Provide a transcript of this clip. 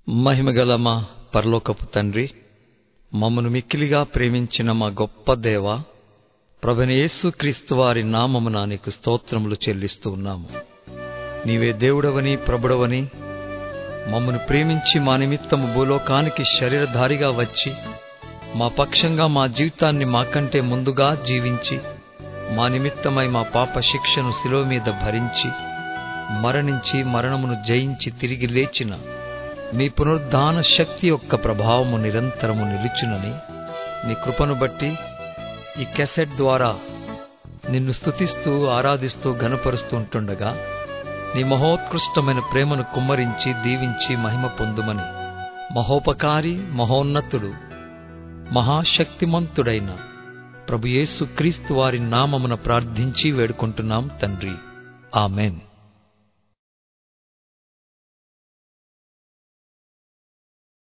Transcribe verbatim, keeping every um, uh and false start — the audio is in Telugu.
మహిమగల మా పరలోకపు తండ్రి, మమ్మను మిక్కిలిగా ప్రేమించిన మా గొప్ప దేవ, ప్రభువైన యేసుక్రీస్తు వారి నామమున నీకు స్తోత్రములు చెల్లిస్తూ ఉన్నాము. నీవే దేవుడవని ప్రభుడవని మమ్మను ప్రేమించి మా నిమిత్తము భూలోకానికి శరీరధారిగా వచ్చి మా పక్షంగా మా జీవితాన్ని మాకంటే ముందుగా జీవించి మా నిమిత్తమై మా పాప శిక్షను శిలువ మీద భరించి మరణించి మరణమును జయించి తిరిగి లేచిన మీ పునరుద్ధాన శక్తి యొక్క ప్రభావము నిరంతరము నిలుచునని నీ కృపను బట్టి ఈ క్యాసెట్ ద్వారా నిన్ను స్తుతిస్తూ ఆరాధిస్తూ ఘనపరుస్తూ ఉంటుండగా నీ మహోత్కృష్టమైన ప్రేమను కుమ్మరించి దీవించి మహిమ పొందుమని మహోపకారి మహోన్నతుడు మహాశక్తిమంతుడైన ప్రభు యేసు క్రీస్తు వారి నామమున ప్రార్థించి వేడుకుంటున్నాం తండ్రి. ఆమెన్.